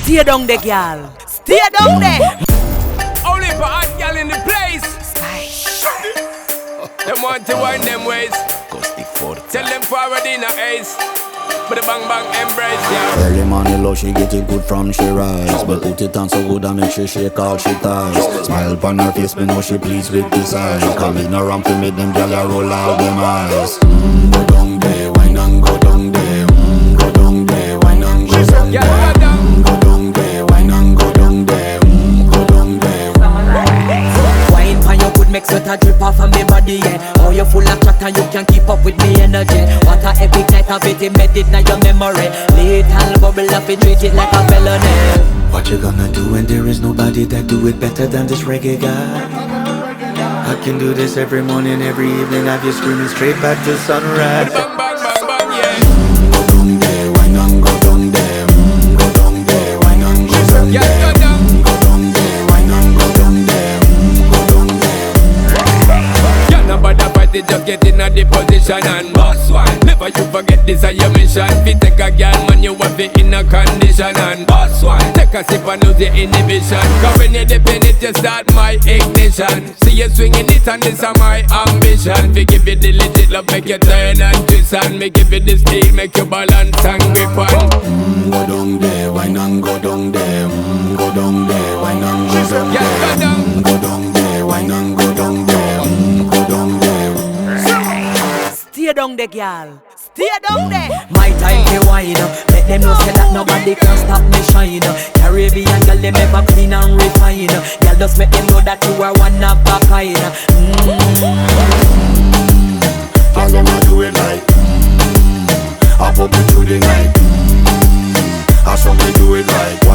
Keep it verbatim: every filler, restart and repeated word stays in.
Stay down there, girl. Stay down there. Only for hot girl in the place. Them want to wind them ways. Tell them forward in a ace. But the bang bang embrace, yeah. Early morning low, she get it good from she rise. But put it on so good and make she shake all she ties. Smile upon her face, me know she pleased with this eyes. Coming around to make them gyal a roll out them eyes. Mmm, go down there, wine and go down there. Mmm, go down there, wine and go down there. Mmm, go down there, wine and go down there. Mmm, go down there. Wine pan your good, make sweat a drip off of me body, yeah. Oh, you full of chat and you can't keep up with me energy. What a epic night of it, embedded in your memory. Little bubble up, it treat it like a felony. What you gonna do when there is nobody that do it better than this reggae guy? I can do this every morning, every evening. Have you screaming straight back to sunrise. Bang bang bang bang, yeah. Mm, go down there, wine and go down there. Mm, go down there, wine and go down there. Mm, go down there, wine and go down there. Mm, go down there. Yeah, nobody fight it, just get in a the position and boss one. Never you forget this is your mission. Fi take a girl, man, you have it in a condition and boss one. Take a sip and lose your inhibition. Cause when you dip in it, you start my ignition. See you swinging it and this is my ambition. Fi give you the legit love, make you turn and twist and me give you the steel, make you balance and grip on. Mm, go down there, wine and go down there. Mm, go down there, wine and go down there. Mm, go down there, wine and go down there. Mm, go down there. Stay down there, girl. Stay down there. My time to wine up. Let them know say that nobody can stop me shine. Caribbean girl, them ever clean and refine. Girl, just make them know that you are one of a kind. Mm-hmm. Girl, I'ma do it like mm, I pop it through the night. Mm, I saw me do it like